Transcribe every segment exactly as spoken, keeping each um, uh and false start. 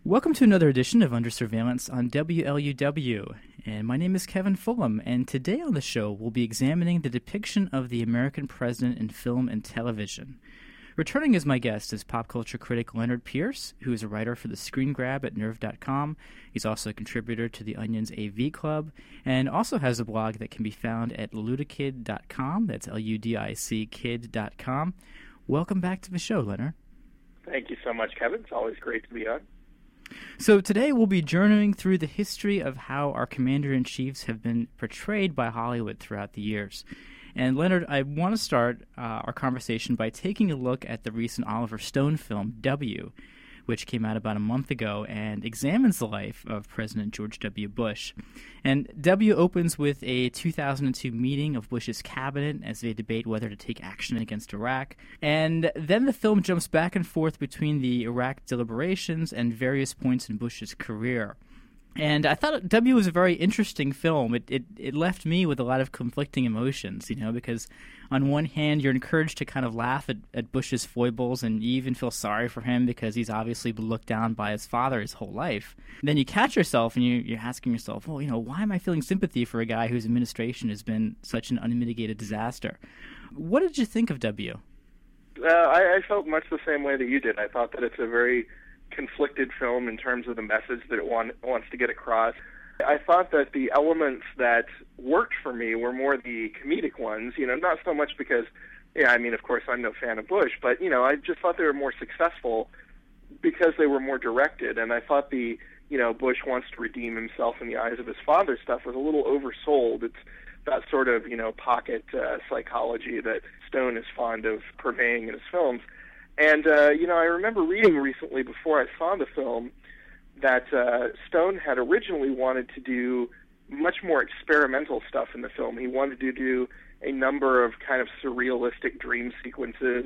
Welcome to another edition of Under Surveillance on W L U W, and my name is Kevin Fulham, and today on the show we'll be examining the depiction of the American president in film and television. Returning as my guest is pop culture critic Leonard Pierce, who is a writer for The Screen Grab at nerve dot com. He's also a contributor to The Onion's A V Club, and also has a blog that can be found at ludicid dot com. That's L U D I C kid dot com. Welcome back to the show, Leonard. Thank you so much, Kevin. It's always great to be on. So today we'll be journeying through the history of how our commander-in-chiefs have been portrayed by Hollywood throughout the years. And Leonard, I want to start uh, our conversation by taking a look at the recent Oliver Stone film, W, which came out about a month ago and examines the life of President George W. Bush. And W opens with a two thousand two meeting of Bush's cabinet as they debate whether to take action against Iraq. And then the film jumps back and forth between the Iraq deliberations and various points in Bush's career. And I thought W was a very interesting film. It, it it left me with a lot of conflicting emotions, you know, because on one hand you're encouraged to kind of laugh at, at Bush's foibles, and you even feel sorry for him because he's obviously been looked down by his father his whole life. And then you catch yourself and you, you're asking yourself, well, you know, why am I feeling sympathy for a guy whose administration has been such an unmitigated disaster? What did you think of W? Uh, I, I felt much the same way that you did. I thought that it's a very conflicted film in terms of the message that it want, wants to get across. I thought that the elements that worked for me were more the comedic ones, you know, not so much because, yeah, I mean, of course, I'm no fan of Bush, but, you know, I just thought they were more successful because they were more directed, and I thought the, you know, Bush wants to redeem himself in the eyes of his father stuff was a little oversold. It's that sort of, you know, pocket uh, psychology that Stone is fond of purveying in his films. And, uh, you know, I remember reading recently before I saw the film that uh, Stone had originally wanted to do much more experimental stuff in the film. He wanted to do a number of kind of surrealistic dream sequences.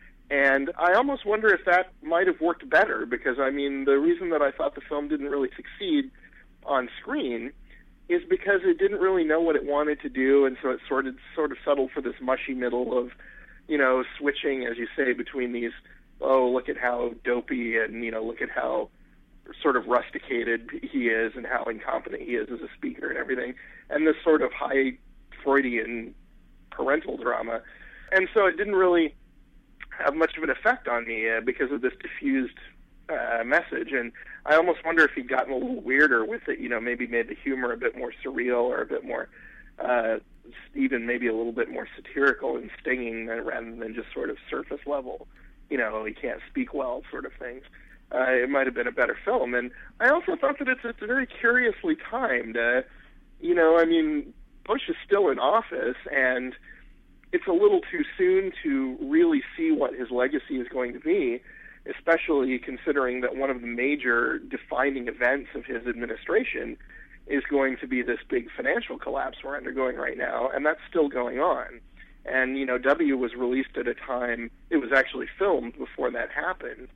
And I almost wonder if that might have worked better because, I mean, the reason that I thought the film didn't really succeed on screen is because it didn't really know what it wanted to do, and so it sort of, sort of settled for this mushy middle of, you know, switching, as you say, between these, oh, look at how dopey and, you know, look at how sort of rusticated he is and how incompetent he is as a speaker and everything, and this sort of high Freudian parental drama. And so it didn't really have much of an effect on me uh, because of this diffused uh, message. And I almost wonder if he'd gotten a little weirder with it, you know, maybe made the humor a bit more surreal or a bit more uh, even maybe a little bit more satirical and stinging rather than just sort of surface level, you know, he can't speak well sort of things. Uh, it might have been a better film. And I also thought that it's, it's very curiously timed. Uh, you know, I mean, Bush is still in office, and it's a little too soon to really see what his legacy is going to be, especially considering that one of the major defining events of his administration is going to be this big financial collapse we're undergoing right now, and that's still going on. And, you know, W was released at a time, it was actually filmed before that happened.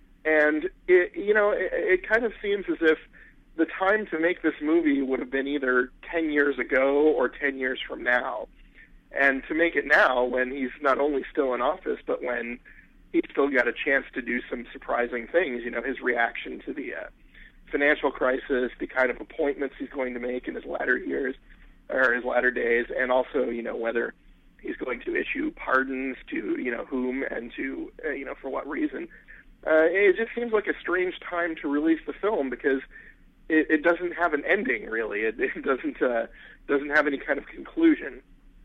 And, it, you know, it, it kind of seems as if the time to make this movie would have been either ten years ago or ten years from now. And to make it now, when he's not only still in office, but when he's still got a chance to do some surprising things, you know, his reaction to the uh, financial crisis, the kind of appointments he's going to make in his latter years or his latter days, and also, you know, whether he's going to issue pardons to, you know, whom and to, uh, you know, for what reason. Uh, it just seems like a strange time to release the film because it, it doesn't have an ending, really. It, it doesn't uh, doesn't have any kind of conclusion.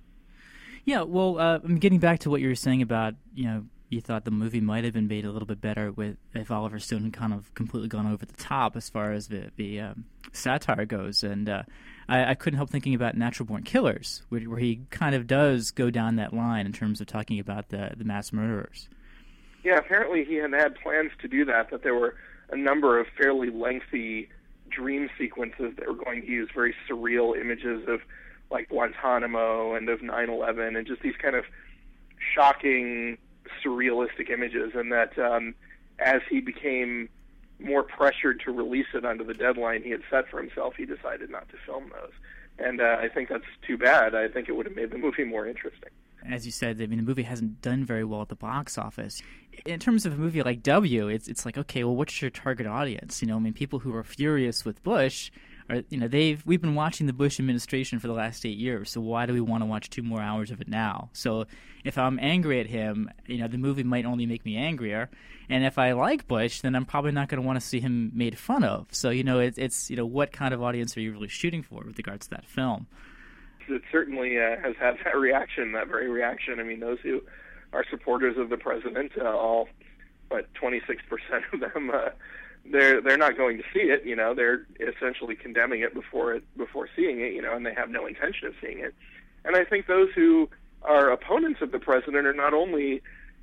Yeah, well, uh, I'm getting back to what you were saying about, you know, you thought the movie might have been made a little bit better with if Oliver Stone had kind of completely gone over the top as far as the, the um, satire goes. And uh, I, I couldn't help thinking about Natural Born Killers, where, where he kind of does go down that line in terms of talking about the, the mass murderers. Yeah, apparently he had had plans to do that, that there were a number of fairly lengthy dream sequences that were going to use very surreal images of, like, Guantanamo and of nine eleven and just these kind of shocking, surrealistic images, and that um, as he became more pressured to release it under the deadline he had set for himself, he decided not to film those. And uh, I think that's too bad. I think it would have made the movie more interesting. As you said, I mean, the movie hasn't done very well at the box office. In terms of a movie like W, it's it's like, okay, well, what's your target audience? You know, I mean, people who are furious with Bush are, you know, they've we've been watching the Bush administration for the last eight years. So why do we want to watch two more hours of it now? So if I'm angry at him, you know, the movie might only make me angrier. And if I like Bush, then I'm probably not going to want to see him made fun of. So, you know, it's it's you know, what kind of audience are you really shooting for with regards to that film? It certainly uh, has had that reaction, that very reaction. I mean, those who are supporters of the president, uh, all, what, twenty-six percent of them, uh, they're they're not going to see it. You know, they're essentially condemning it before it before seeing it. You know, and they have no intention of seeing it. And I think those who are opponents of the president are not only,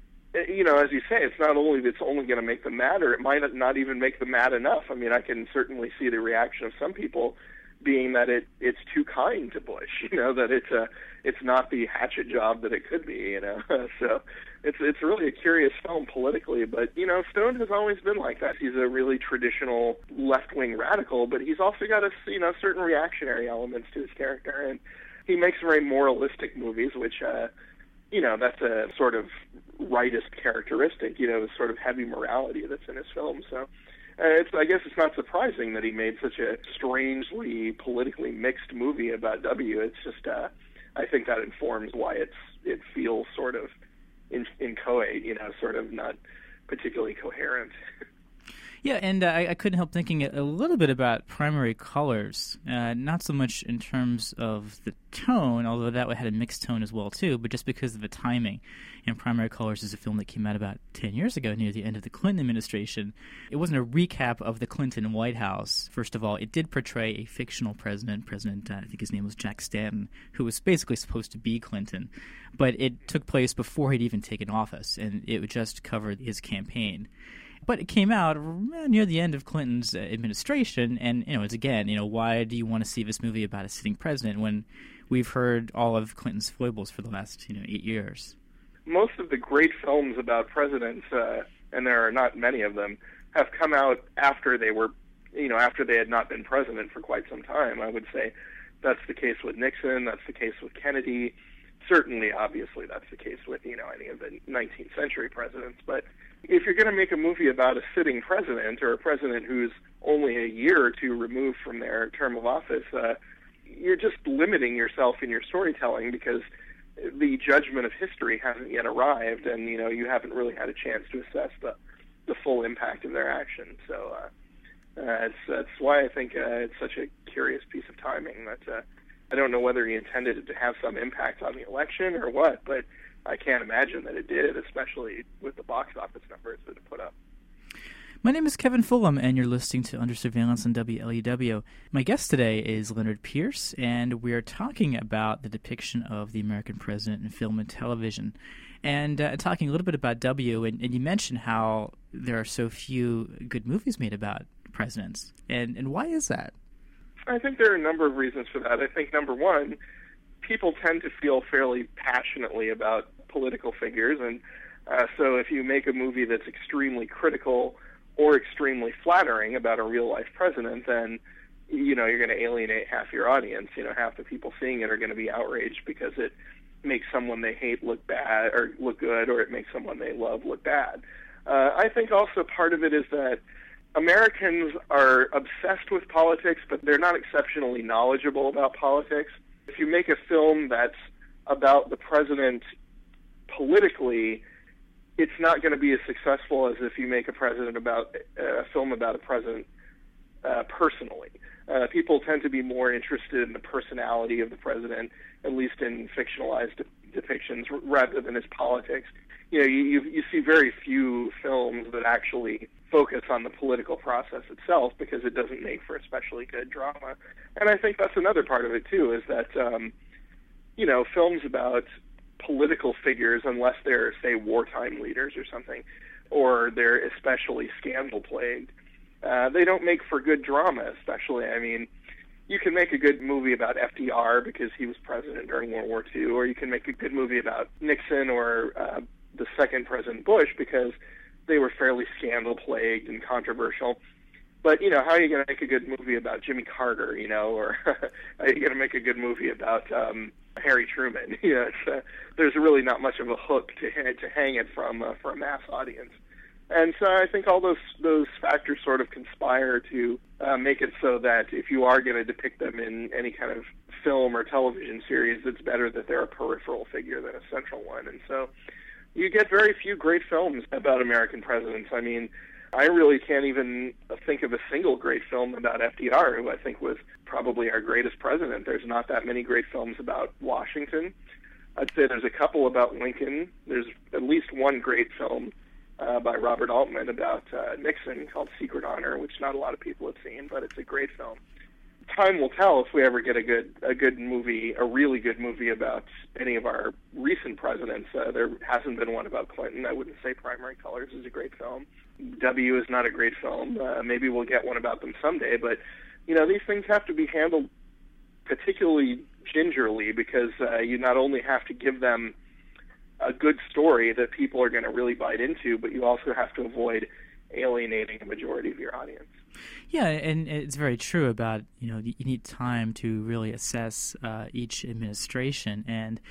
you know, as you say, it's not only that it's only going to make them mad, or it might not even make them mad enough. I mean, I can certainly see the reaction of some people being that it it's too kind to Bush, you know, that it's a it's not the hatchet job that it could be, you know. So it's it's really a curious film politically, but you know, Stone has always been like that. He's a really traditional left-wing radical, but he's also got a you know certain reactionary elements to his character, and he makes very moralistic movies, which uh, you know that's a sort of rightist characteristic, you know, the sort of heavy morality that's in his film. So. Uh, it's, I guess it's not surprising that he made such a strangely politically mixed movie about W. It's just, uh, I think that informs why it's it feels sort of in, inchoate, you know, sort of not particularly coherent. Yeah, and uh, I, I couldn't help thinking a little bit about Primary Colors, uh, not so much in terms of the tone, although that had a mixed tone as well, too, but just because of the timing. And Primary Colors is a film that came out about ten years ago, near the end of the Clinton administration. It wasn't a recap of the Clinton White House. First of all, it did portray a fictional president, President, uh, I think his name was Jack Stanton, who was basically supposed to be Clinton. But it took place before he'd even taken office, and it just covered his campaign. But it came out near the end of Clinton's administration, and you know, it's again, you know, why do you want to see this movie about a sitting president when we've heard all of Clinton's foibles for the last, you know, eight years? Most of the great films about presidents, uh, and there are not many of them, have come out after they were, you know, after they had not been president for quite some time. I would say that's the case with Nixon. That's the case with Kennedy. Certainly, obviously, that's the case with, you know, any of the nineteenth century presidents. But if you're going to make a movie about a sitting president or a president who's only a year or two removed from their term of office, uh, you're just limiting yourself in your storytelling because the judgment of history hasn't yet arrived, and you know you haven't really had a chance to assess the the full impact of their actions. So uh, uh, it's, that's why I think uh, it's such a curious piece of timing. That uh, I don't know whether he intended it to have some impact on the election or what, but I can't imagine that it did, especially with the box office numbers that it put up. My name is Kevin Fulham, and you're listening to Under Surveillance on W L E W. My guest today is Leonard Pierce, and we're talking about the depiction of the American president in film and television, and uh, talking a little bit about W, and, and you mentioned how there are so few good movies made about presidents, and, and why is that? I think there are a number of reasons for that. I think, number one, people tend to feel fairly passionately about political figures, and uh, so if you make a movie that's extremely critical or extremely flattering about a real-life president, then, you know, you're going to alienate half your audience. You know, half the people seeing it are going to be outraged because it makes someone they hate look bad or look good, or it makes someone they love look bad. Uh, I think also part of it is that Americans are obsessed with politics, but they're not exceptionally knowledgeable about politics. If you make a film that's about the president politically, it's not going to be as successful as if you make a president about uh, a film about a president uh, personally. Uh, people tend to be more interested in the personality of the president, at least in fictionalized de- depictions, r- rather than his politics. You know, you, you you see very few films that actually focus on the political process itself because it doesn't make for especially good drama. And I think that's another part of it too, is that um, you know, films about political figures, unless they're, say, wartime leaders or something, or they're especially scandal-plagued, uh, they don't make for good drama, especially. I mean, you can make a good movie about F D R because he was president during World War Two, or you can make a good movie about Nixon or uh, the second President Bush because they were fairly scandal-plagued and controversial. But, you know, how are you going to make a good movie about Jimmy Carter, you know, or how are you going to make a good movie about um, Harry Truman? You know, it's, uh, there's really not much of a hook to to hang it from uh, for a mass audience. And so I think all those those factors sort of conspire to uh, make it so that if you are going to depict them in any kind of film or television series, it's better that they're a peripheral figure than a central one. And so you get very few great films about American presidents. I mean, I really can't even think of a single great film about F D R, who I think was probably our greatest president. There's not that many great films about Washington. I'd say there's a couple about Lincoln. There's at least one great film uh, by Robert Altman about uh, Nixon called Secret Honor, which not a lot of people have seen, but it's a great film. Time will tell if we ever get a good a good movie, a really good movie about any of our recent presidents. Uh, there hasn't been one about Clinton. I wouldn't say Primary Colors is a great film. W is not a great film. Uh, maybe we'll get one about them someday, but you know, these things have to be handled particularly gingerly because uh, you not only have to give them a good story that people are going to really bite into, but you also have to avoid alienating a majority of your audience. Yeah, and it's very true about, you know, you need time to really assess uh, each administration. And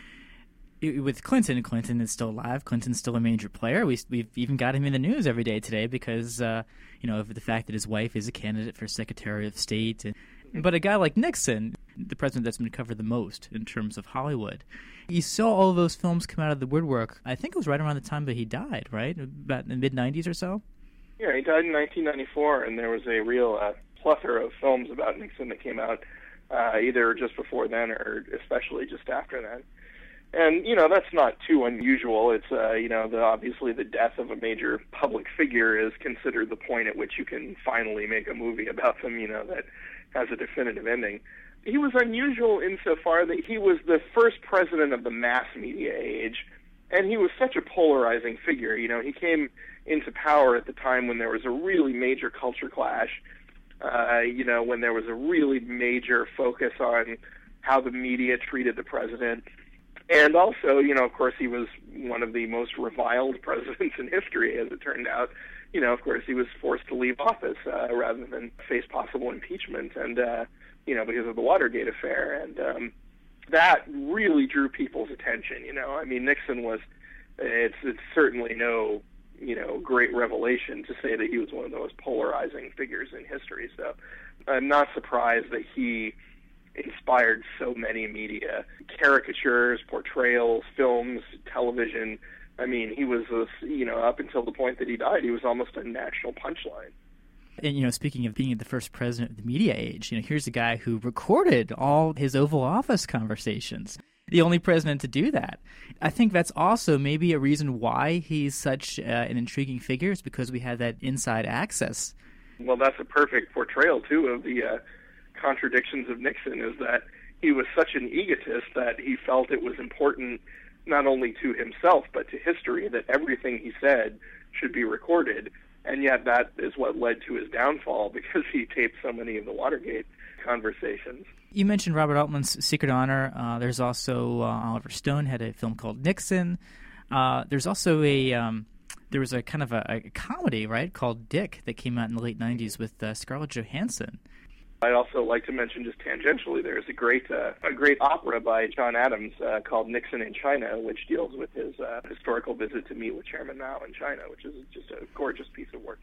it, with Clinton, Clinton is still alive. Clinton's still a major player. We, we've even got him in the news every day today because, uh, you know, of the fact that his wife is a candidate for Secretary of State. And, but a guy like Nixon, the president that's been covered the most in terms of Hollywood, you saw all of those films come out of the woodwork. I think it was right around the time that he died, right? About in the mid nineties or so? Yeah, he died in nineteen ninety-four, and there was a real uh, plethora of films about Nixon that came out uh, either just before then or especially just after then. And, you know, that's not too unusual. It's, uh, you know, the, obviously the death of a major public figure is considered the point at which you can finally make a movie about them, you know, that has a definitive ending. He was unusual insofar that he was the first president of the mass media age, and he was such a polarizing figure. You know, he came into power at the time when there was a really major culture clash, uh, you know, when there was a really major focus on how the media treated the president. And also, you know, of course, he was one of the most reviled presidents in history, as it turned out. You know, of course, he was forced to leave office uh, rather than face possible impeachment, and, uh, you know, because of the Watergate affair. And um, that really drew people's attention, you know. I mean, Nixon was, it's, it's certainly no, you know, great revelation to say that he was one of the most polarizing figures in history. So I'm not surprised that he inspired so many media, caricatures, portrayals, films, television. I mean, he was, a, you know, up until the point that he died, he was almost a national punchline. And, you know, speaking of being the first president of the media age, you know, here's a guy who recorded all his Oval Office conversations. The only president to do that. I think that's also maybe a reason why he's such uh, an intriguing figure, is because we had that inside access. Well, that's a perfect portrayal, too, of the uh, contradictions of Nixon, is that he was such an egotist that he felt it was important not only to himself but to history that everything he said should be recorded. And yet that is what led to his downfall, because he taped so many of the Watergate conversations. You mentioned Robert Altman's Secret Honor. Uh, there's also uh, Oliver Stone had a film called Nixon. Uh, there's also a um, there was a kind of a, a comedy, right, called Dick that came out in the late nineties with uh, Scarlett Johansson. I'd also like to mention, just tangentially, there's a great uh, a great opera by John Adams uh, called Nixon in China, which deals with his uh, historical visit to meet with Chairman Mao in China, which is just a gorgeous piece of work.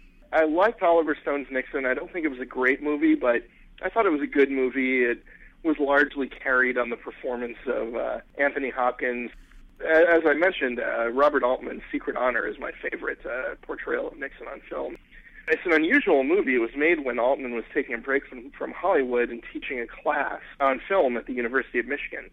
I liked Oliver Stone's Nixon. I don't think it was a great movie, but I thought it was a good movie. It was largely carried on the performance of uh, Anthony Hopkins. As I mentioned, uh, Robert Altman's Secret Honor is my favorite uh, portrayal of Nixon on film. It's an unusual movie. It was made when Altman was taking a break from, from Hollywood and teaching a class on film at the University of Michigan.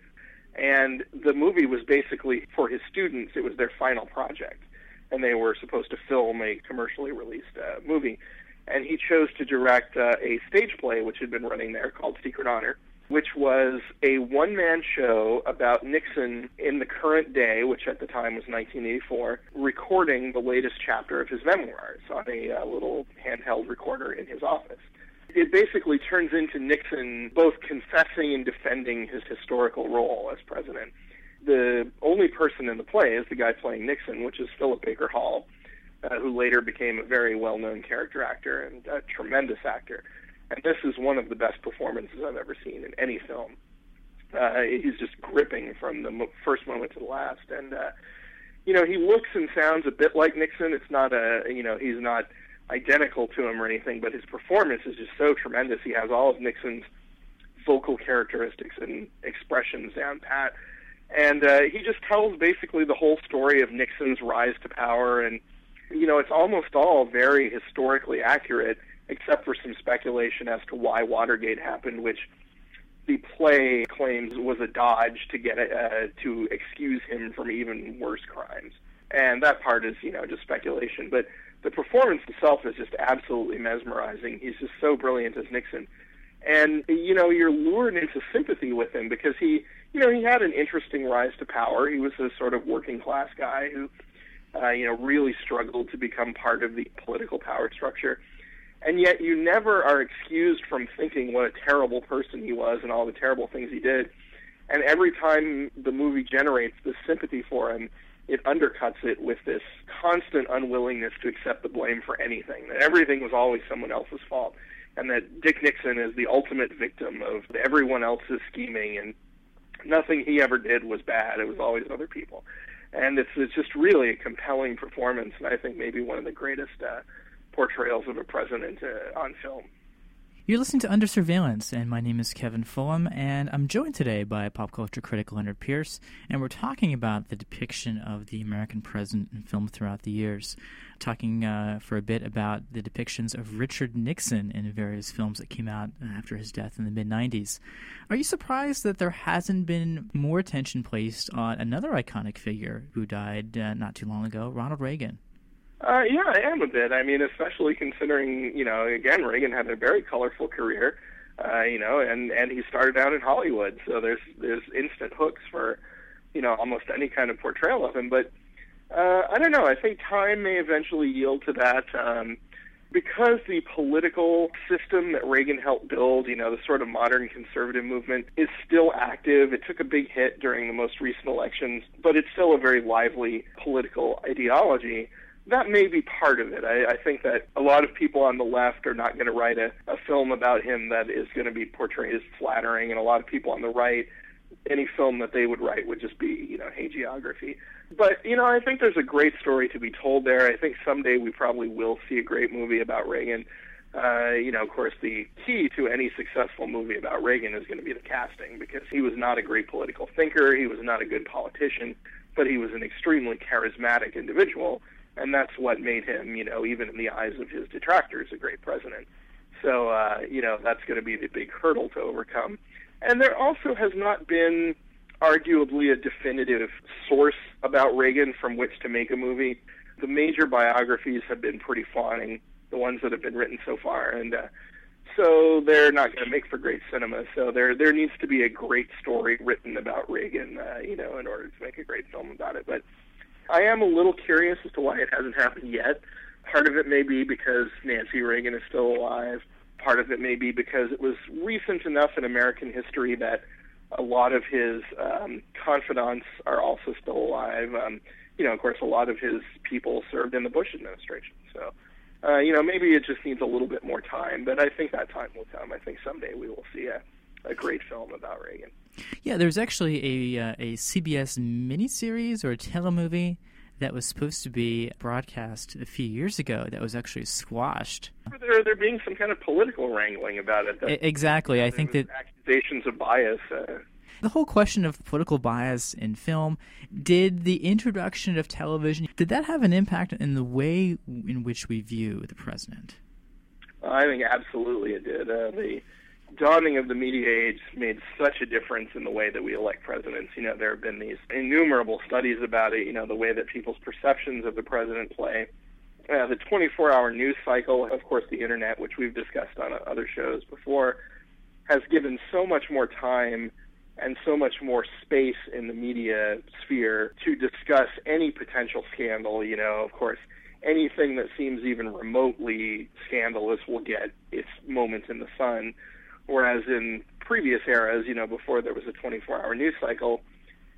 And the movie was basically, for his students, it was their final project. And they were supposed to film a commercially released uh, movie. And he chose to direct uh, a stage play, which had been running there, called Secret Honor, which was a one-man show about Nixon in the current day, which at the time was nineteen eighty-four, recording the latest chapter of his memoirs on a uh, little handheld recorder in his office. It basically turns into Nixon both confessing and defending his historical role as president. The only person in the play is the guy playing Nixon, which is Philip Baker Hall, uh, who later became a very well-known character actor and a tremendous actor. And this is one of the best performances I've ever seen in any film. Uh, he's just gripping from the mo- first moment to the last. And, uh, you know, he looks and sounds a bit like Nixon. It's not a, you know, he's not identical to him or anything, but his performance is just so tremendous. He has all of Nixon's vocal characteristics and expressions down pat. And uh, he just tells basically the whole story of Nixon's rise to power. And, you know, it's almost all very historically accurate, except for some speculation as to why Watergate happened, which the play claims was a dodge to get uh, to excuse him from even worse crimes. And that part is, you know, just speculation. But the performance itself is just absolutely mesmerizing. He's just so brilliant as Nixon. And, you know, you're lured into sympathy with him because he, you know, he had an interesting rise to power. He was a sort of working-class guy who, uh, you know, really struggled to become part of the political power structure. And yet you never are excused from thinking what a terrible person he was and all the terrible things he did. And every time the movie generates this sympathy for him, it undercuts it with this constant unwillingness to accept the blame for anything, that everything was always someone else's fault, and that Dick Nixon is the ultimate victim of everyone else's scheming, and nothing he ever did was bad. It was always other people. And it's, it's just really a compelling performance, and I think maybe one of the greatest uh, portrayals of a president uh, on film. You're listening to Under Surveillance, and my name is Kevin Fulham, and I'm joined today by pop culture critic Leonard Pierce, and we're talking about the depiction of the American president in film throughout the years, talking uh, for a bit about the depictions of Richard Nixon in various films that came out after his death in the mid nineties. Are you surprised that there hasn't been more attention placed on another iconic figure who died uh, not too long ago, Ronald Reagan? Uh, yeah, I am a bit. I mean, especially considering, you know, again, Reagan had a very colorful career, uh, you know, and, and he started out in Hollywood, so there's there's instant hooks for, you know, almost any kind of portrayal of him. But uh, I don't know. I think time may eventually yield to that. Um, because the political system that Reagan helped build, you know, the sort of modern conservative movement, is still active. It took a big hit during the most recent elections, but it's still a very lively political ideology. That may be part of it. I, I think that a lot of people on the left are not going to write a, a film about him that is going to be portrayed as flattering, and a lot of people on the right, any film that they would write would just be, you know, hagiography. But, you know, I think there's a great story to be told there. I think someday we probably will see a great movie about Reagan. Uh, you know, of course, the key to any successful movie about Reagan is going to be the casting, because he was not a great political thinker, he was not a good politician, but he was an extremely charismatic individual. And that's what made him, you know, even in the eyes of his detractors, a great president. So, uh, you know, that's going to be the big hurdle to overcome. And there also has not been, arguably, a definitive source about Reagan from which to make a movie. The major biographies have been pretty fawning, the ones that have been written so far. And uh, so they're not going to make for great cinema. So there there needs to be a great story written about Reagan, uh, you know, in order to make a great film about it. But I am a little curious as to why it hasn't happened yet. Part of it may be because Nancy Reagan is still alive. Part of it may be because it was recent enough in American history that a lot of his um, confidants are also still alive. Um, you know, of course, a lot of his people served in the Bush administration. So, uh, you know, maybe it just needs a little bit more time, but I think that time will come. I think someday we will see a, a great film about Reagan. Yeah, there's actually a uh, a C B S miniseries or a telemovie that was supposed to be broadcast a few years ago that was actually squashed. There, there being some kind of political wrangling about it. That, exactly. I think that accusations of bias. Uh, the whole question of political bias in film, did the introduction of television, did that have an impact in the way in which we view the president? I think absolutely it did. Uh, the dawning of the media age made such a difference in the way that we elect presidents. You know, there have been these innumerable studies about it, you know, the way that people's perceptions of the president play. Uh, the twenty-four hour news cycle, of course, the internet, which we've discussed on other shows before, has given so much more time and so much more space in the media sphere to discuss any potential scandal. You know, of course, anything that seems even remotely scandalous will get its moment in the sun. Whereas in previous eras, you know, before there was a twenty-four hour news cycle,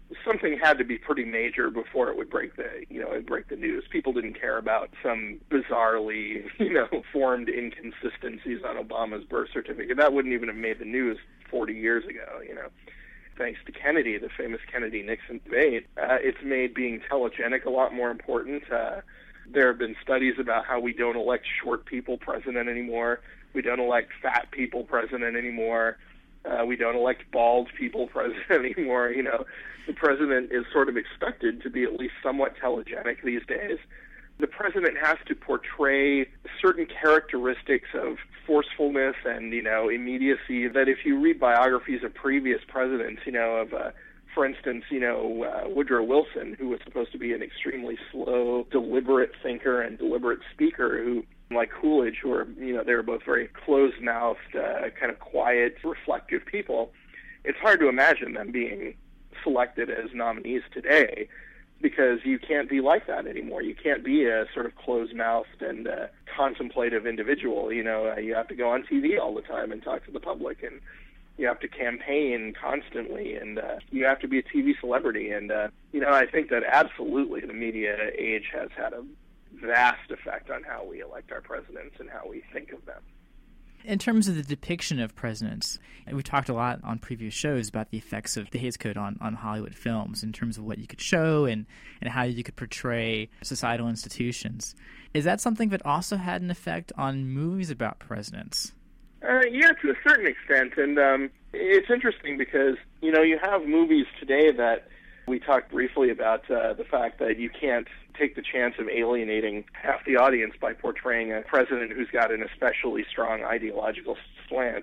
something had to be pretty major before it would break the, you know, it'd break the news. People didn't care about some bizarrely, you know, formed inconsistencies on Obama's birth certificate. That wouldn't even have made the news forty years ago, you know. Thanks to Kennedy, the famous Kennedy-Nixon debate, uh, it's made being telegenic a lot more important. Uh, there have been studies about how we don't elect short people president anymore. We don't elect fat people president anymore. Uh, we don't elect bald people president anymore. You know, the president is sort of expected to be at least somewhat telegenic these days. The president has to portray certain characteristics of forcefulness and, you know, immediacy that if you read biographies of previous presidents, you know, of, uh, for instance, you know, uh, Woodrow Wilson, who was supposed to be an extremely slow, deliberate thinker and deliberate speaker, who, like Coolidge, who are, you know, they were both very closed-mouthed, uh, kind of quiet, reflective people. It's hard to imagine them being selected as nominees today, because you can't be like that anymore. You can't be a sort of closed-mouthed and uh, contemplative individual. You know, uh, you have to go on T V all the time and talk to the public, and you have to campaign constantly, and uh, you have to be a T V celebrity. And, uh, you know, I think that absolutely the media age has had a vast effect on how we elect our presidents and how we think of them. In terms of the depiction of presidents, and we've talked a lot on previous shows about the effects of the Hays Code on, on Hollywood films in terms of what you could show and, and how you could portray societal institutions. Is that something that also had an effect on movies about presidents? Uh, yeah, to a certain extent. And um, it's interesting because, you know, you have movies today that we talked briefly about uh, the fact that you can't take the chance of alienating half the audience by portraying a president who's got an especially strong ideological slant.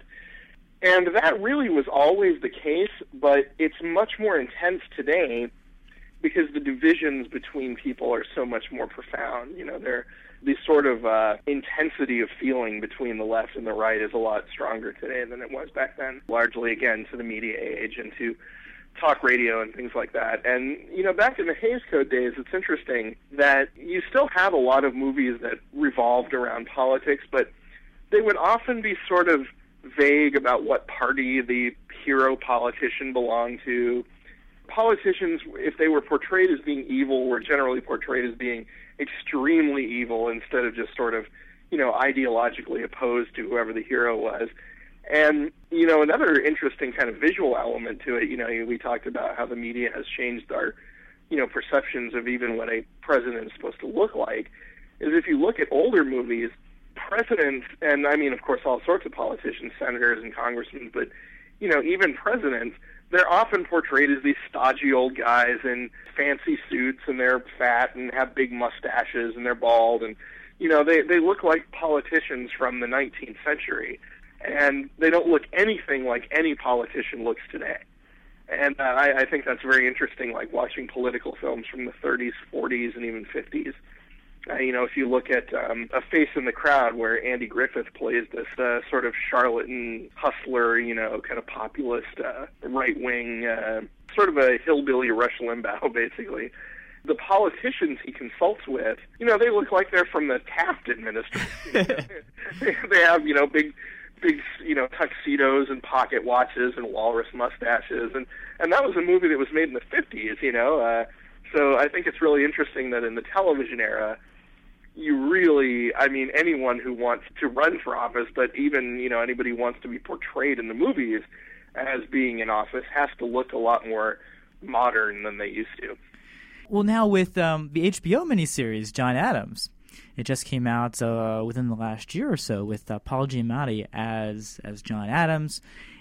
And that really was always the case, but it's much more intense today because the divisions between people are so much more profound. You know, they're, the sort of uh, intensity of feeling between the left and the right is a lot stronger today than it was back then, largely, again, to the media age and to talk radio and things like that. And, you know, back in the Hays Code days, it's interesting that you still have a lot of movies that revolved around politics, but they would often be sort of vague about what party the hero politician belonged to. Politicians, if they were portrayed as being evil, were generally portrayed as being extremely evil instead of just sort of, you know, ideologically opposed to whoever the hero was. And, you know, another interesting kind of visual element to it, you know, we talked about how the media has changed our, you know, perceptions of even what a president is supposed to look like, is if you look at older movies, presidents, and I mean, of course, all sorts of politicians, senators and congressmen, but, you know, even presidents, they're often portrayed as these stodgy old guys in fancy suits, and they're fat and have big mustaches and they're bald, and, you know, they, they look like politicians from the nineteenth century. And they don't look anything like any politician looks today. And uh, I, I think that's very interesting, like watching political films from the thirties, forties, and even fifties. Uh, you know, if you look at um, A Face in the Crowd, where Andy Griffith plays this uh, sort of charlatan hustler, you know, kind of populist, uh, right-wing, uh, sort of a hillbilly Rush Limbaugh, basically. The politicians he consults with, you know, they look like they're from the Taft administration. They have, you know, big... big, you know, tuxedos and pocket watches and walrus mustaches, and and that was a movie that was made in the fifties, you know. Uh, so I think it's really interesting that in the television era, you really, I mean, anyone who wants to run for office, but even, you know, anybody who wants to be portrayed in the movies as being in office has to look a lot more modern than they used to. Well, now with um, the H B O miniseries, John Adams, it just came out uh, within the last year or so with uh, Paul Giamatti as as John Adams,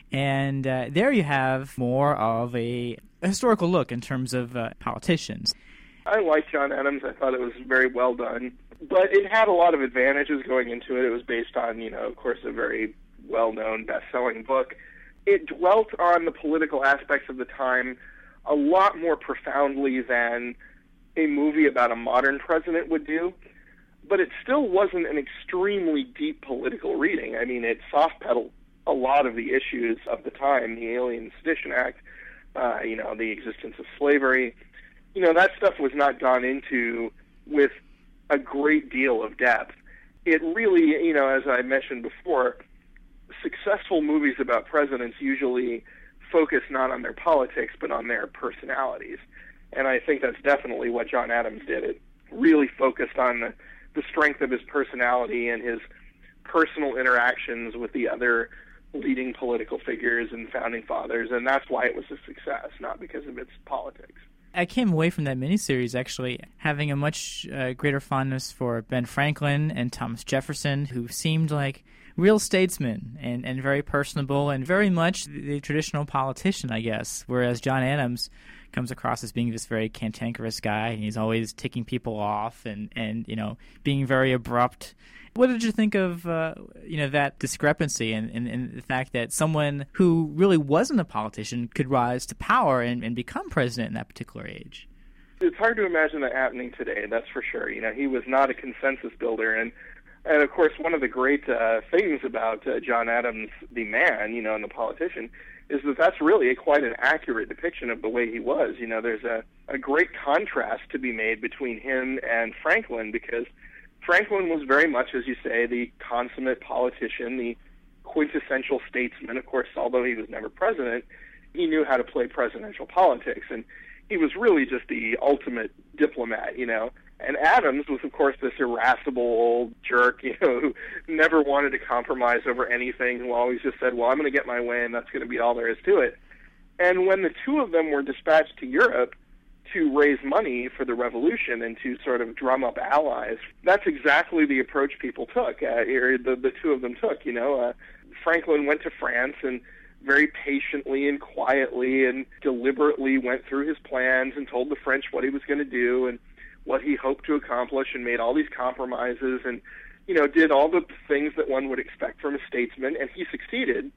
and uh, there you have more of a, a historical look in terms of uh, politicians. I like John Adams. I thought it was very well done, but it had a lot of advantages going into it. It was based on, you know, of course, a very well-known, best-selling book. It dwelt on the political aspects of the time a lot more profoundly than a movie about a modern president would do. But it still wasn't an extremely deep political reading. I mean, it soft-pedaled a lot of the issues of the time, the Alien Sedition Act, uh, you know, the existence of slavery. You know, that stuff was not gone into with a great deal of depth. It really, you know, as I mentioned before, successful movies about presidents usually focus not on their politics, but on their personalities. And I think that's definitely what John Adams did. It really focused on the, the strength of his personality and his personal interactions with the other leading political figures and founding fathers, and that's why it was a success, not because of its politics. I came away from that miniseries actually having a much uh, greater fondness for Ben Franklin and Thomas Jefferson, who seemed like real statesmen and, and very personable and very much the, the traditional politician, I guess, whereas John Adams comes across as being this very cantankerous guy, and he's always ticking people off and, and you know, being very abrupt. What did you think of uh, you know that discrepancy and, and, and the fact that someone who really wasn't a politician could rise to power and, and become president in that particular age? It's hard to imagine that happening today, that's for sure. You know, he was not a consensus builder, and and of course one of the great uh, things about uh, John Adams, the man, you know, and the politician, is that that's really a, quite an accurate depiction of the way he was. You know, there's a, a great contrast to be made between him and Franklin, because Franklin was very much, as you say, the consummate politician, the quintessential statesman. Of course, although he was never president, he knew how to play presidential politics, and he was really just the ultimate diplomat, you know. And Adams was, of course, this irascible old jerk, you know, who never wanted to compromise over anything, who always just said, well, I'm going to get my way, and that's going to be all there is to it. And when the two of them were dispatched to Europe to raise money for the revolution and to sort of drum up allies, that's exactly the approach people took, uh, or the, the two of them took, you know. Uh, Franklin went to France and very patiently and quietly and deliberately went through his plans and told the French what he was going to do and what he hoped to accomplish, and made all these compromises and, you know, did all the things that one would expect from a statesman, and he succeeded.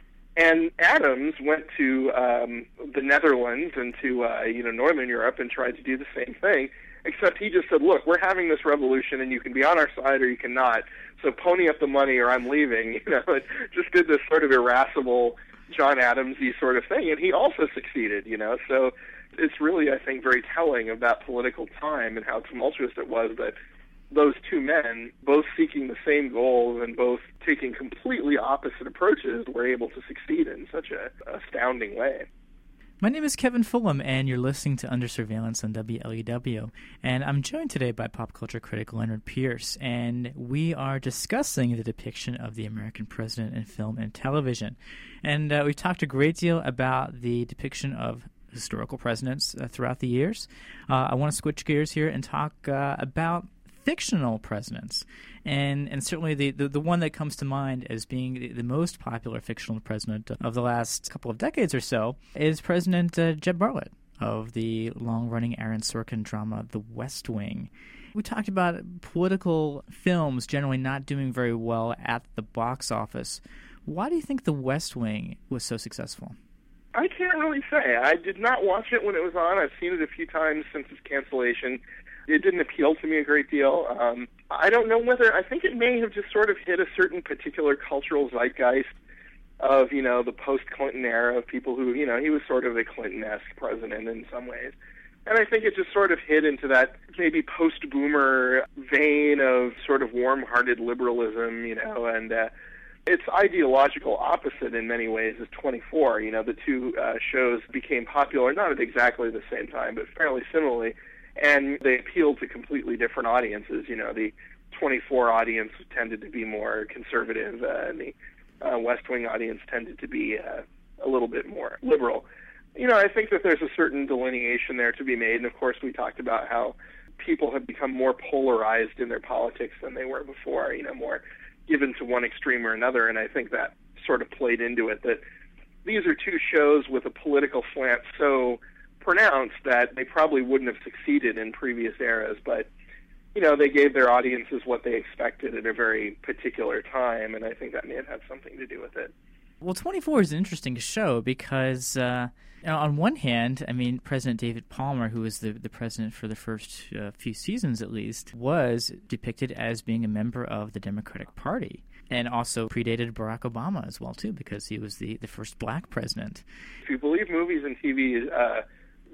And Adams went to um, the Netherlands and to, uh, you know, Northern Europe and tried to do the same thing, except he just said, look, we're having this revolution, and you can be on our side or you cannot, so pony up the money or I'm leaving, you know, and just did this sort of irascible John Adams-y sort of thing, and he also succeeded, you know, so it's really, I think, very telling of that political time and how tumultuous it was that those two men, both seeking the same goals and both taking completely opposite approaches, were able to succeed in such a astounding way. My name is Kevin Fulham, and you're listening to Under Surveillance on W L E W. And I'm joined today by pop culture critic Leonard Pierce, and we are discussing the depiction of the American president in film and television. And uh, we've talked a great deal about the depiction of historical presidents uh, throughout the years. Uh, I want to switch gears here and talk uh, about fictional presidents, and and certainly the, the, the one that comes to mind as being the, the most popular fictional president of the last couple of decades or so is President uh, Jed Bartlet of the long-running Aaron Sorkin drama The West Wing. We talked about political films generally not doing very well at the box office. Why do you think The West Wing was so successful? I can't really say. I did not watch it when it was on. I've seen it a few times since its cancellation. It didn't appeal to me a great deal. Um, I don't know whether, I think it may have just sort of hit a certain particular cultural zeitgeist of, you know, the post-Clinton era of people who, you know, he was sort of a Clinton-esque president in some ways. And I think it just sort of hit into that maybe post-boomer vein of sort of warm-hearted liberalism, you know, and uh, its ideological opposite in many ways is twenty-four. You know, the two uh, shows became popular, not at exactly the same time, but fairly similarly. And they appealed to completely different audiences. You know, the twenty-four audience tended to be more conservative, uh, and the uh, West Wing audience tended to be uh, a little bit more liberal. You know, I think that there's a certain delineation there to be made, and of course we talked about how people have become more polarized in their politics than they were before, you know, more given to one extreme or another, and I think that sort of played into it, that these are two shows with a political slant so pronounced that they probably wouldn't have succeeded in previous eras, but, you know, they gave their audiences what they expected at a very particular time, and I think that may have had something to do with it. Well, twenty-four is an interesting show because, uh, you know, on one hand, I mean, President David Palmer, who was the, the president for the first uh, few seasons at least, was depicted as being a member of the Democratic Party, and also predated Barack Obama as well, too, because he was the, the first black president. If you believe movies and T V uh,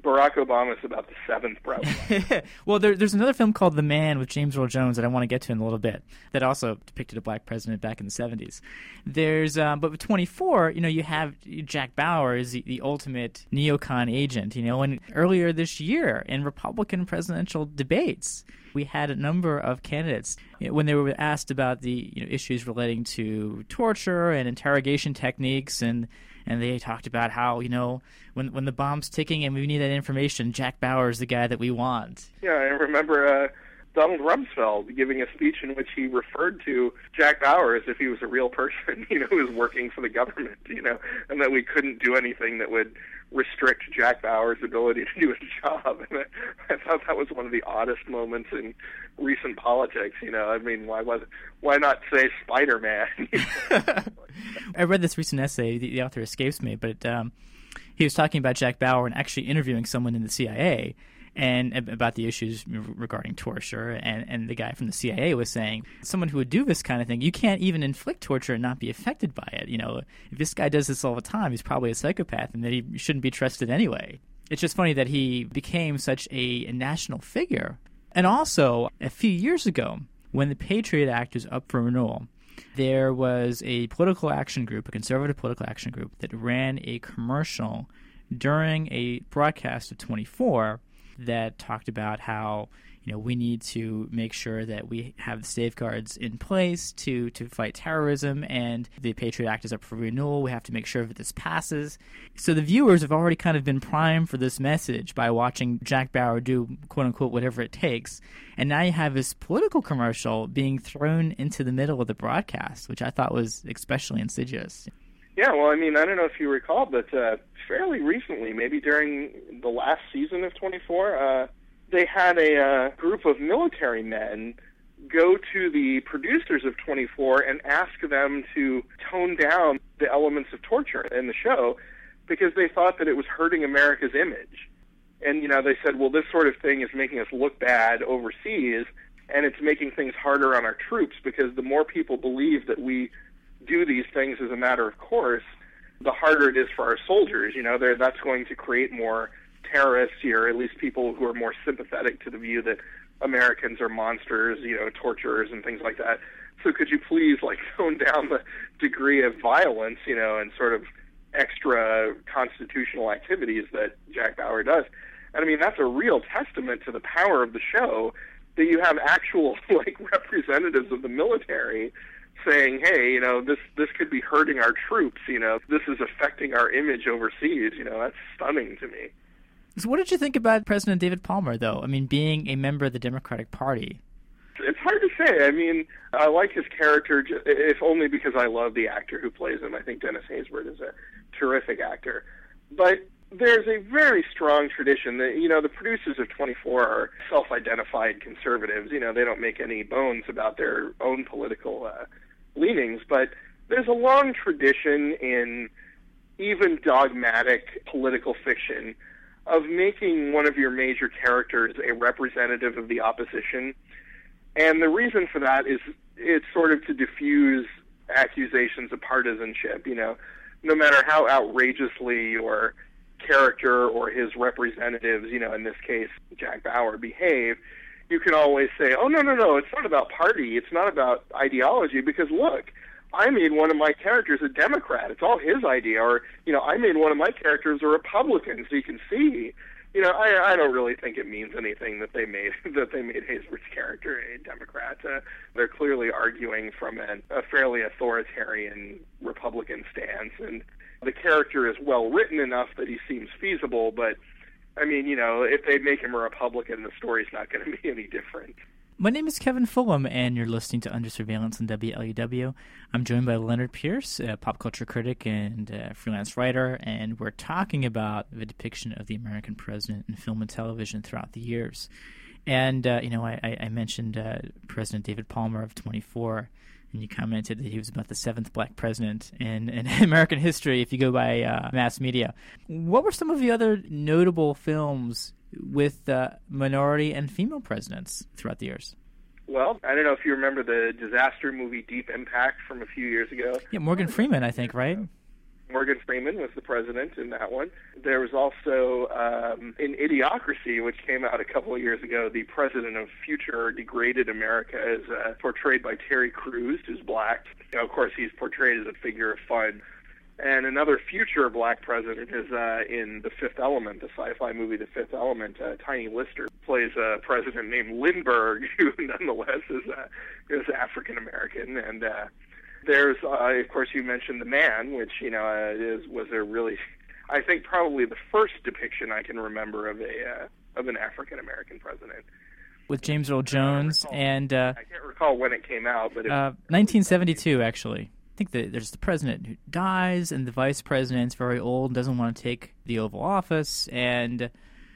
Barack Obama is about the seventh president. Well, there, there's another film called The Man with James Earl Jones that I want to get to in a little bit that also depicted a black president back in the seventies. There's, um, but with twenty-four, you know, you have Jack Bauer is the, the ultimate neocon agent, you know, and earlier this year in Republican presidential debates, we had a number of candidates, you know, when they were asked about the you know, issues relating to torture and interrogation techniques, and and they talked about how, you know, when when the bomb's ticking and we need that information, Jack Bauer is the guy that we want. Yeah, I remember uh, Donald Rumsfeld giving a speech in which he referred to Jack Bauer as if he was a real person, you know, who was working for the government, you know, and that we couldn't do anything that would restrict Jack Bauer's ability to do his job. And I, I thought that was one of the oddest moments in recent politics, you know. I mean, why was it, why not say Spider-Man? I read this recent essay, the, the author escapes me, but um, he was talking about Jack Bauer and actually interviewing someone in the C I A and about the issues regarding torture, and, and the guy from the C I A was saying, someone who would do this kind of thing, you can't even inflict torture and not be affected by it. You know, if this guy does this all the time, he's probably a psychopath, and that he shouldn't be trusted anyway. It's just funny that he became such a, a national figure. And also, a few years ago, when the Patriot Act was up for renewal, there was a political action group, a conservative political action group, that ran a commercial during a broadcast of twenty-four that talked about how, you know, we need to make sure that we have the safeguards in place to, to fight terrorism, and the Patriot Act is up for renewal. We have to make sure that this passes. So the viewers have already kind of been primed for this message by watching Jack Bauer do, quote-unquote, whatever it takes. And now you have this political commercial being thrown into the middle of the broadcast, which I thought was especially insidious. Yeah, well, I mean, I don't know if you recall, but uh, fairly recently, maybe during the last season of twenty-four, uh, they had a uh, group of military men go to the producers of twenty-four and ask them to tone down the elements of torture in the show because they thought that it was hurting America's image. And, you know, they said, well, this sort of thing is making us look bad overseas, and it's making things harder on our troops because the more people believe that we do these things as a matter of course, the harder it is for our soldiers. You know, that's going to create more terrorists here, at least people who are more sympathetic to the view that Americans are monsters, you know, torturers and things like that. So could you please, like, tone down the degree of violence, you know, and sort of extra constitutional activities that Jack Bauer does? And I mean, that's a real testament to the power of the show that you have actual, like, representatives of the military saying, hey, you know, this this could be hurting our troops, you know, this is affecting our image overseas, you know, that's stunning to me. So what did you think about President David Palmer, though? I mean, being a member of the Democratic Party. It's hard to say. I mean, I like his character, if only because I love the actor who plays him. I think Dennis Haysbert is a terrific actor. But there's a very strong tradition that, you know, the producers of twenty-four are self-identified conservatives. You know, they don't make any bones about their own political uh, leanings, but there's a long tradition in even dogmatic political fiction of making one of your major characters a representative of the opposition. And the reason for that is it's sort of to diffuse accusations of partisanship. You know, no matter how outrageously your character or his representatives, you know, in this case, Jack Bauer, behave, you can always say, oh, no, no, no, it's not about party, it's not about ideology, because look, I made one of my characters a Democrat, it's all his idea, or, you know, I made one of my characters a Republican, so you can see, you know, I, I don't really think it means anything that they made that they made Haysbert's character a Democrat. Uh, they're clearly arguing from an, a fairly authoritarian Republican stance, and the character is well written enough that he seems feasible, but I mean, you know, if they make him a Republican, the story's not going to be any different. My name is Kevin Fulham, and you're listening to Under Surveillance on W L U W. I'm joined by Leonard Pierce, a pop culture critic and a freelance writer, and we're talking about the depiction of the American president in film and television throughout the years. And, uh, you know, I, I mentioned uh, President David Palmer of twenty-four, and you commented that he was about the seventh black president in, in American history if you go by uh, mass media. What were some of the other notable films with uh, minority and female presidents throughout the years? Well, I don't know if you remember the disaster movie Deep Impact from a few years ago. Yeah, Morgan Freeman, I think, right? Morgan Freeman was the president in that one. There was also, um, in Idiocracy, which came out a couple of years ago, the president of future degraded America is uh, portrayed by Terry Crews, who's black. You know, of course, he's portrayed as a figure of fun. And another future black president is uh, in The Fifth Element, the sci-fi movie The Fifth Element. Uh, Tiny Lister plays a president named Lindbergh, who nonetheless is, uh, is African-American. And uh, there's, uh, of course, you mentioned The Man, which, you know, uh, is was a really, I think probably the first depiction I can remember of a uh, of an African-American president. With James Earl Jones and... Uh, I can't recall when it came out, but... It uh, nineteen seventy-two, actually. I think that there's the president who dies, and the vice president's very old and doesn't want to take the Oval Office, and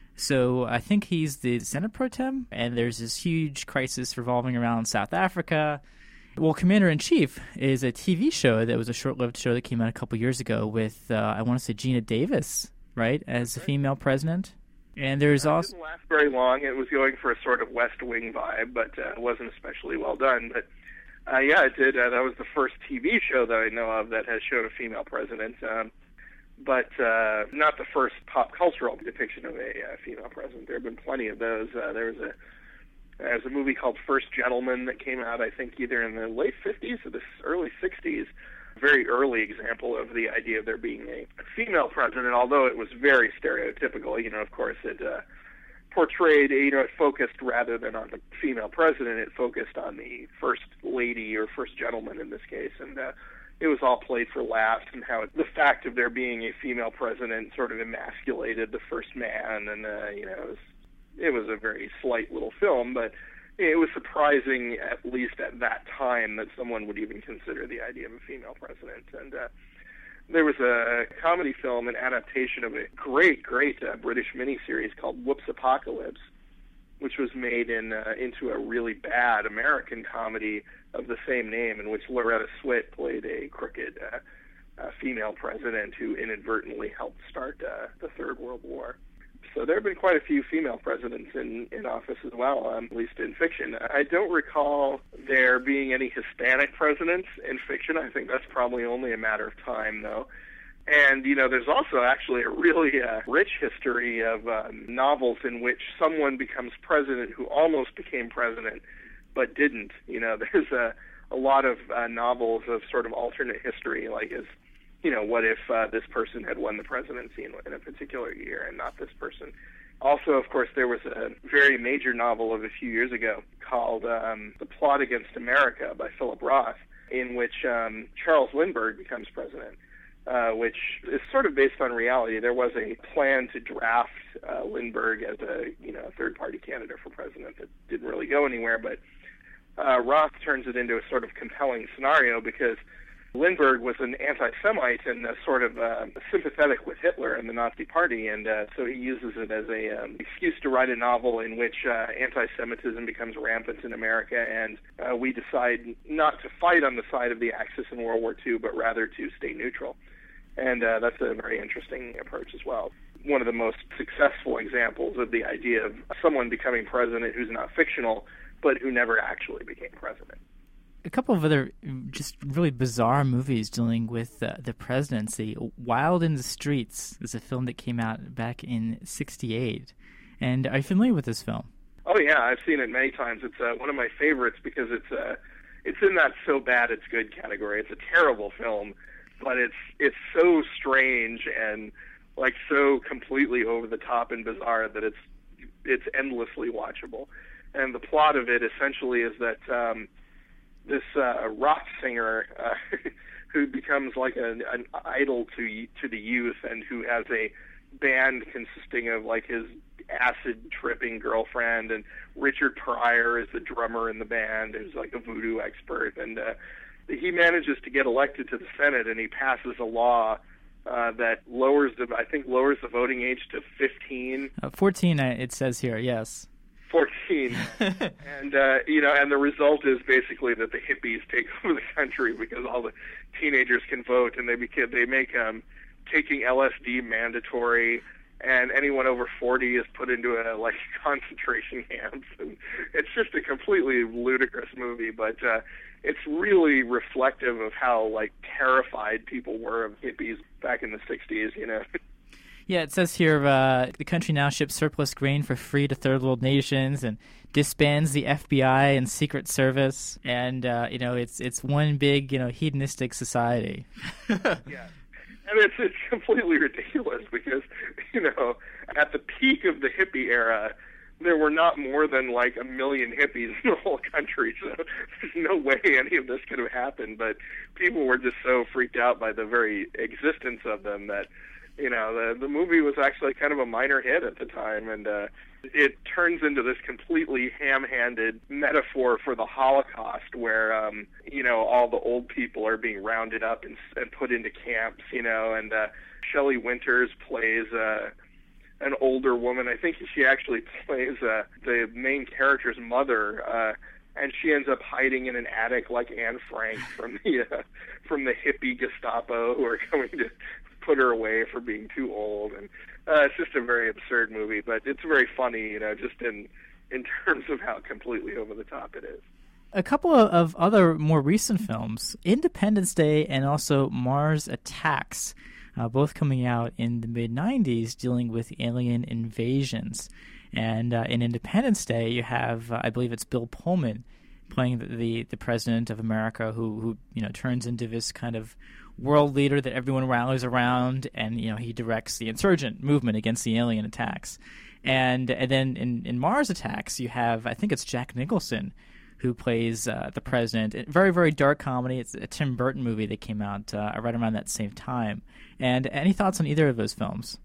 so I think he's the Senate pro tem, and there's this huge crisis revolving around South Africa. Well, Commander-in-Chief is a T V show that was a short-lived show that came out a couple years ago with, uh, I want to say, Gina Davis, right, as the female president. And there's uh, also... It didn't last very long. It was going for a sort of West Wing vibe, but uh, it wasn't especially well done, but... Uh, yeah, it did. Uh, that was the first T V show that I know of that has shown a female president, um, but uh, not the first pop cultural depiction of a uh, female president. There have been plenty of those. Uh, there was a there was a movie called First Gentleman that came out, I think, either in the late fifties or the early sixties. A very early example of the idea of there being a female president, although it was very stereotypical. You know, of course, it... Uh, portrayed, you know, it focused rather than on the female president, it focused on the first lady or first gentleman in this case, and uh, it was all played for laughs, and how it, the fact of there being a female president sort of emasculated the first man, and uh, you know, it was, it was a very slight little film, but it was surprising, at least at that time, that someone would even consider the idea of a female president, and uh, there was a comedy film, an adaptation of a great, great uh, British miniseries called Whoops Apocalypse, which was made in uh, into a really bad American comedy of the same name, in which Loretta Swit played a crooked uh, uh, female president who inadvertently helped start uh, the Third World War. So there have been quite a few female presidents in, in office as well, um, at least in fiction. I don't recall there being any Hispanic presidents in fiction. I think that's probably only a matter of time, though. And, you know, there's also actually a really uh, rich history of um, novels in which someone becomes president who almost became president but didn't. You know, there's a, a lot of uh, novels of sort of alternate history, like as you know, what if uh, this person had won the presidency in, in a particular year and not this person? Also, of course, there was a very major novel of a few years ago called um, The Plot Against America by Philip Roth, in which um, Charles Lindbergh becomes president, uh, which is sort of based on reality. There was a plan to draft uh, Lindbergh as a, you know, third-party candidate for president that didn't really go anywhere, but uh, Roth turns it into a sort of compelling scenario because Lindbergh was an anti-Semite and uh, sort of uh, sympathetic with Hitler and the Nazi Party, and uh, so he uses it as a um, excuse to write a novel in which uh, anti-Semitism becomes rampant in America, and uh, we decide not to fight on the side of the Axis in World War Two, but rather to stay neutral. And uh, that's a very interesting approach as well. One of the most successful examples of the idea of someone becoming president who's not fictional, but who never actually became president. A couple of other just really bizarre movies dealing with uh, the presidency. Wild in the Streets is a film that came out back in sixty-eight. And are you familiar with this film? Oh, yeah, I've seen it many times. It's uh, one of my favorites because it's uh, it's in that so bad it's good category. It's a terrible film, but it's it's so strange and like so completely over the top and bizarre that it's it's endlessly watchable. And the plot of it essentially is that um, this uh, rock singer uh, who becomes like an, an idol to to the youth and who has a band consisting of like his acid tripping girlfriend, and Richard Pryor is the drummer in the band, who's like a voodoo expert, and uh, he manages to get elected to the Senate, and he passes a law uh, that lowers the I think lowers the voting age to fifteen. Uh, fourteen, uh, it says here, yes. fourteen, and uh, you know, and the result is basically that the hippies take over the country because all the teenagers can vote, and they became, they make um, taking L S D mandatory, and anyone over forty is put into a like concentration camps, and it's just a completely ludicrous movie. But uh, it's really reflective of how like terrified people were of hippies back in the sixties, you know. Yeah, it says here uh, the country now ships surplus grain for free to third world nations and disbands the F B I and Secret Service, and uh, you know it's it's one big you know hedonistic society. Yeah, and it's it's completely ridiculous because you know at the peak of the hippie era, there were not more than like a million hippies in the whole country, so there's no way any of this could have happened. But people were just so freaked out by the very existence of them that, you know, the the movie was actually kind of a minor hit at the time, and uh, it turns into this completely ham-handed metaphor for the Holocaust, where um, you know all the old people are being rounded up and, and put into camps, you know, and uh, Shelley Winters plays Uh, an older woman. I think she actually plays uh, the main character's mother, uh, and she ends up hiding in an attic like Anne Frank from the uh, from the hippie Gestapo who are going to put her away for being too old. And uh, it's just a very absurd movie, but it's very funny, you know, just in in terms of how completely over the top it is. A couple of other more recent films, Independence Day and also Mars Attacks, Uh, both coming out in the mid nineties, dealing with alien invasions. And uh, in Independence Day, you have, uh, I believe it's Bill Pullman playing the, the, the president of America, who, who you know turns into this kind of world leader that everyone rallies around, and you know he directs the insurgent movement against the alien attacks. And and then in, in Mars Attacks, you have, I think it's Jack Nicholson, who plays uh, the president. Very, very dark comedy. It's a Tim Burton movie that came out uh, right around that same time. And any thoughts on either of those films?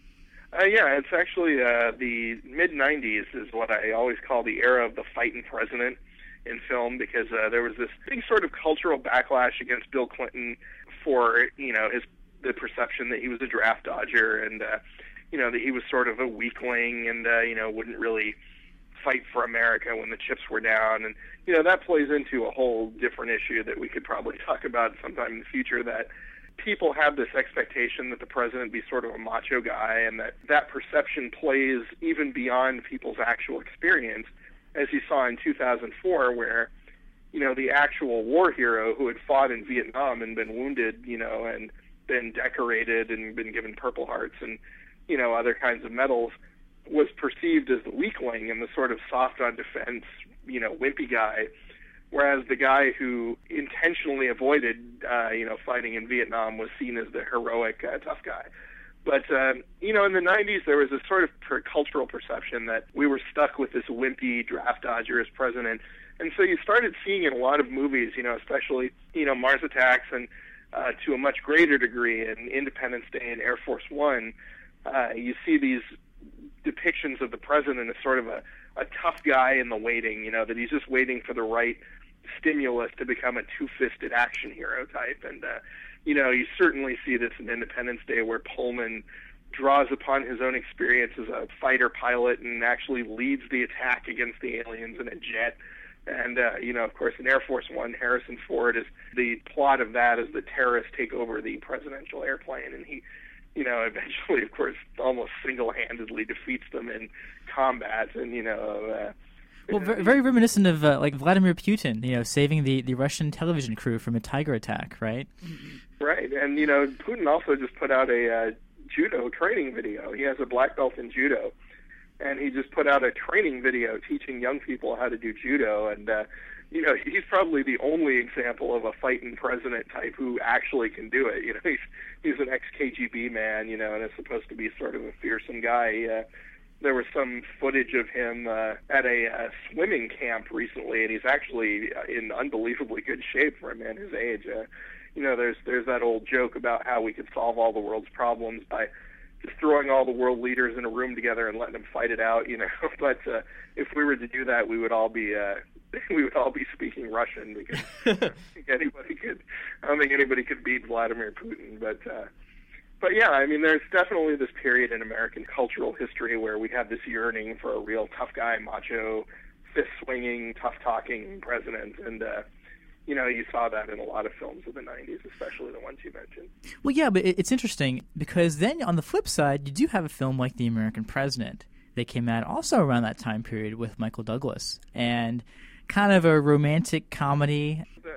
Uh, yeah, it's actually uh, the mid nineties is what I always call the era of the fighting president in film, because uh, there was this big sort of cultural backlash against Bill Clinton for, you know, his the perception that he was a draft dodger and, uh, you know, that he was sort of a weakling and, uh, you know, wouldn't really fight for America when the chips were down. And, you know, that plays into a whole different issue that we could probably talk about sometime in the future, that people have this expectation that the president be sort of a macho guy, and that that perception plays even beyond people's actual experience, as you saw in two thousand four, where, you know, the actual war hero who had fought in Vietnam and been wounded, you know, and been decorated and been given Purple Hearts and, you know, other kinds of medals, was perceived as the weakling and the sort of soft on defense, you know, wimpy guy, whereas the guy who intentionally avoided, uh, you know, fighting in Vietnam was seen as the heroic, uh, tough guy. But, uh, you know, in the nineties, there was a sort of per- cultural perception that we were stuck with this wimpy draft dodger as president. And so you started seeing in a lot of movies, you know, especially, you know, Mars Attacks and uh, to a much greater degree in Independence Day and Air Force One, uh, you see these depictions of the president as sort of a, a tough guy in the waiting, you know, that he's just waiting for the right stimulus to become a two-fisted action hero type. And, uh, you know, you certainly see this in Independence Day, where Pullman draws upon his own experience as a fighter pilot and actually leads the attack against the aliens in a jet. And, uh, you know, of course, in Air Force One, Harrison Ford is the plot of that is the terrorists take over the presidential airplane, and he, you know, eventually, of course, almost single-handedly defeats them in combat. And, you know, uh, well, very, very reminiscent of uh, like Vladimir Putin, you know, saving the, the Russian television crew from a tiger attack, right? Right, and you know, Putin also just put out a uh, judo training video. He has a black belt in judo, and he just put out a training video teaching young people how to do judo. And uh, you know, he's probably the only example of a fighting president type who actually can do it. You know, he's he's an ex-K G B man, you know, and is supposed to be sort of a fearsome guy. Uh, there was some footage of him uh, at a uh, swimming camp recently, and he's actually in unbelievably good shape for a man his age. Uh, you know, there's there's that old joke about how we could solve all the world's problems by just throwing all the world leaders in a room together and letting them fight it out, you know. But uh, if we were to do that, we would all be uh, we would all be speaking Russian, because I don't think anybody could. I don't think anybody could beat Vladimir Putin. But uh, but yeah, I mean, there's definitely this period in American cultural history where we have this yearning for a real tough guy, macho, fist swinging, tough talking president, and uh, you know, you saw that in a lot of films of the nineties, especially the ones you mentioned. Well, yeah, but it's interesting because then on the flip side, you do have a film like The American President that came out also around that time period with Michael Douglas, and kind of a romantic comedy.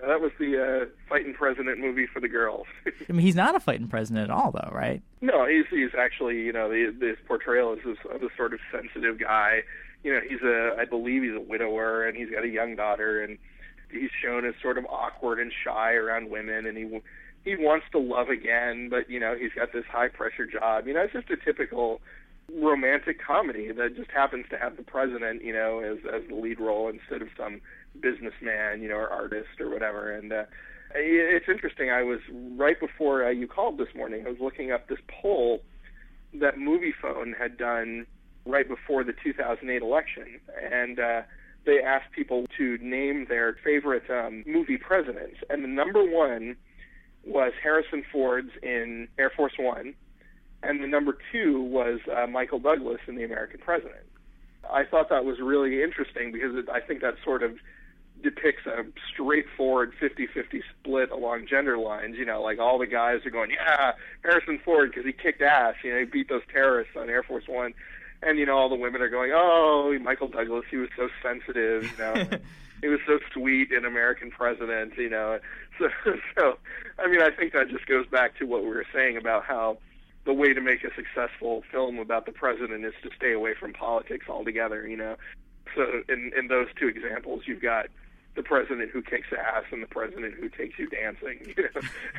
that was the uh, Fighting President movie for the girls. I mean, he's not a fighting president at all, though, right? No, he's he's actually, you know, the, this portrayal is this, of this sort of sensitive guy. You know, he's a, I believe he's a widower, and he's got a young daughter, and he's shown as sort of awkward and shy around women, and he he wants to love again, but, you know, he's got this high-pressure job. You know, it's just a typical romantic comedy that just happens to have the president, you know, as as the lead role instead of some businessman, you know, or artist or whatever. And uh, it's interesting. I was, right before uh, you called this morning, I was looking up this poll that MoviePhone had done right before the two thousand eight election, and uh, they asked people to name their favorite um, movie presidents, and the number one was Harrison Ford's in Air Force One, and the number two was uh, Michael Douglas in The American President. I thought that was really interesting because it, I think that sort of depicts a straightforward fifty-fifty split along gender lines. You know, like all the guys are going, yeah, Harrison Ford because he kicked ass. You know, he beat those terrorists on Air Force One. And, you know, all the women are going, oh, Michael Douglas, he was so sensitive, you know. He was so sweet in American President, you know. So, so, I mean, I think that just goes back to what we were saying about how the way to make a successful film about the president is to stay away from politics altogether, you know. So in, in those two examples, you've got the president who kicks ass and the president who takes you dancing, you know.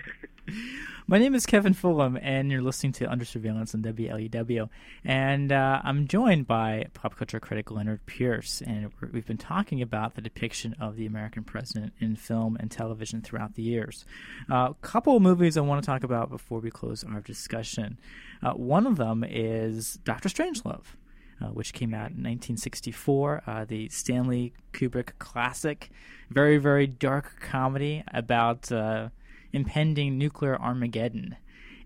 My name is Kevin Fulham, and you're listening to Under Surveillance on W L E W. And uh, I'm joined by pop culture critic Leonard Pierce, and we've been talking about the depiction of the American president in film and television throughout the years. A uh, couple of movies I want to talk about before we close our discussion. Uh, one of them is Doctor Strangelove, uh, which came out in nineteen sixty-four, uh, the Stanley Kubrick classic, very, very dark comedy about Uh, impending nuclear Armageddon.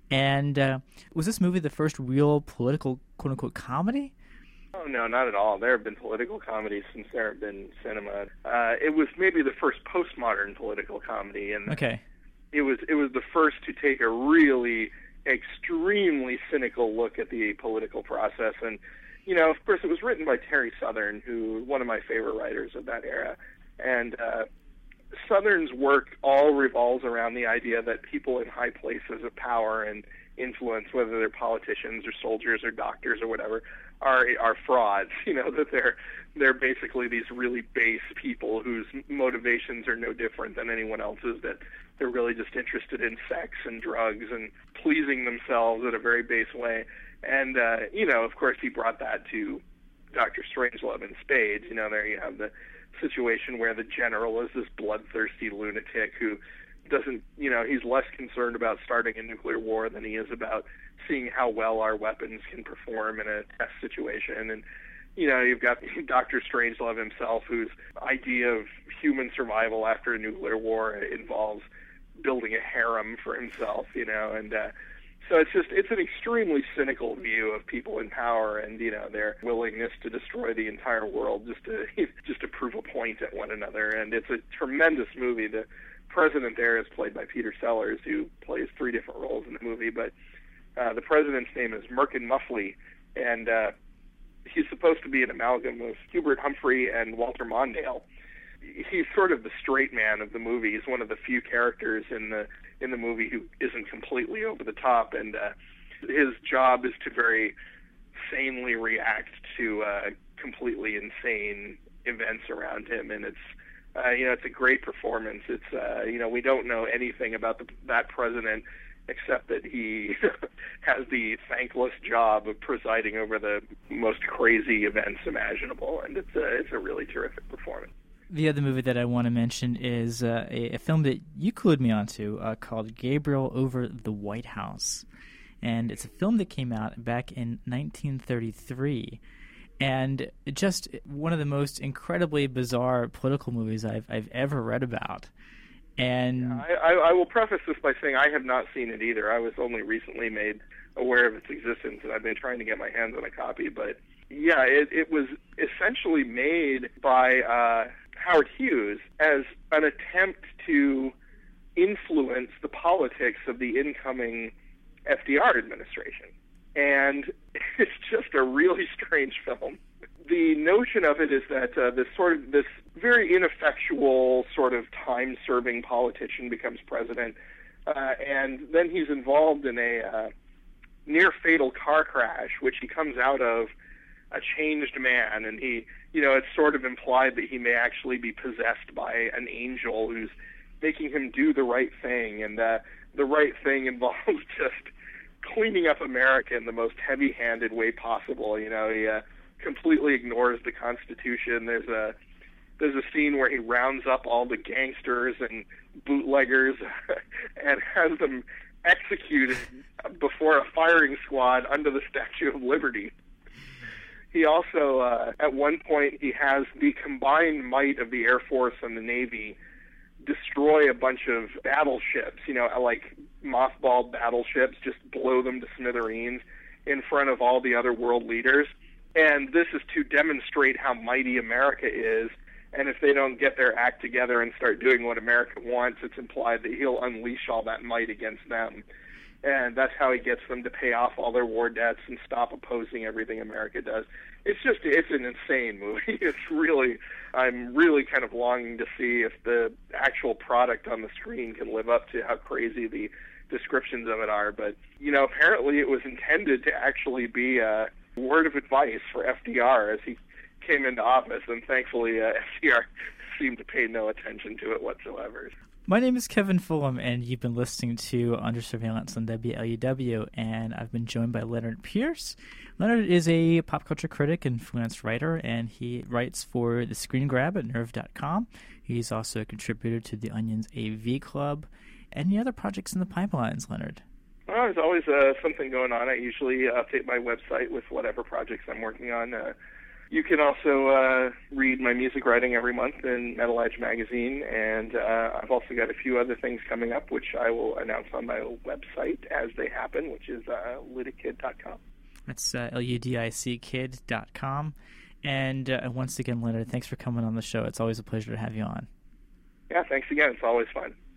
And uh, was this movie the first real political, quote-unquote, comedy? Oh, no, not at all. There have been political comedies since there have been cinema. Uh, it was maybe the first postmodern political comedy. And okay. It was, it was the first to take a really extremely cynical look at the political process. And, you know, of course, it was written by Terry Southern, who one of my favorite writers of that era. And uh, Southern's work all revolves around the idea that people in high places of power and influence, whether they're politicians or soldiers or doctors or whatever, are are frauds. You know, that they're they're basically these really base people whose motivations are no different than anyone else's, that they're really just interested in sex and drugs and pleasing themselves in a very base way. And, uh, you know, of course, he brought that to Doctor Strangelove in spades. You know, there you have the situation where the general is this bloodthirsty lunatic who doesn't, you know, he's less concerned about starting a nuclear war than he is about seeing how well our weapons can perform in a test situation. And, you know, you've got Doctor Strangelove himself, whose idea of human survival after a nuclear war involves building a harem for himself, you know, and uh, so it's just, it's an extremely cynical view of people in power and, you know, their willingness to destroy the entire world just to just to prove a point at one another. And it's a tremendous movie. The president there is played by Peter Sellers, who plays three different roles in the movie. But uh, the president's name is Merkin Muffley, and uh, he's supposed to be an amalgam of Hubert Humphrey and Walter Mondale. He's sort of the straight man of the movie. He's one of the few characters in the in the movie who isn't completely over the top, and uh, his job is to very sanely react to uh, completely insane events around him, and it's uh, you know it's a great performance. It's uh, you know we don't know anything about the, that president except that he has the thankless job of presiding over the most crazy events imaginable, and it's a, it's a really terrific performance. The other movie that I want to mention is uh, a, a film that you clued me onto uh, called Gabriel Over the White House. And it's a film that came out back in nineteen thirty-three. And just one of the most incredibly bizarre political movies I've, I've ever read about. And yeah, I, I, I will preface this by saying I have not seen it either. I was only recently made aware of its existence, and I've been trying to get my hands on a copy. But yeah, it, it was essentially made by uh, Howard Hughes as an attempt to influence the politics of the incoming F D R administration. And it's just a really strange film. the notion of it is that uh, this sort of this very ineffectual sort of time-serving politician becomes president, uh, and then he's involved in a uh, near-fatal car crash, which he comes out of a changed man, and he, you know, it's sort of implied that he may actually be possessed by an angel who's making him do the right thing, and uh, the right thing involves just cleaning up America in the most heavy-handed way possible. You know, he uh, completely ignores the Constitution. There's a there's a scene where he rounds up all the gangsters and bootleggers and has them executed before a firing squad under the Statue of Liberty. He also, uh, at one point, he has the combined might of the Air Force and the Navy destroy a bunch of battleships, you know, like mothballed battleships, just blow them to smithereens in front of all the other world leaders. And this is to demonstrate how mighty America is. And if they don't get their act together and start doing what America wants, it's implied that he'll unleash all that might against them. And that's how he gets them to pay off all their war debts and stop opposing everything America does. It's just, it's an insane movie. It's really, I'm really kind of longing to see if the actual product on the screen can live up to how crazy the descriptions of it are. But, you know, apparently it was intended to actually be a word of advice for F D R as he came into office, and thankfully uh, F D R seemed to pay no attention to it whatsoever. My name is Kevin Fulham, and you've been listening to Under Surveillance on W L U W, and I've been joined by Leonard Pierce. Leonard is a pop culture critic and freelance writer, and he writes for The Screen Grab at nerve dot com. He's also a contributor to The Onion's A V Club. Any other projects in the pipelines, Leonard? Well, there's always uh, something going on. I usually update my website with whatever projects I'm working on. Uh, You can also uh, read my music writing every month in Metal Edge magazine, and uh, I've also got a few other things coming up, which I will announce on my website as they happen, which is uh, ludicid dot com. That's uh, L U D I C kid dot com. And uh, once again, Leonard, thanks for coming on the show. It's always a pleasure to have you on. Yeah, thanks again. It's always fun.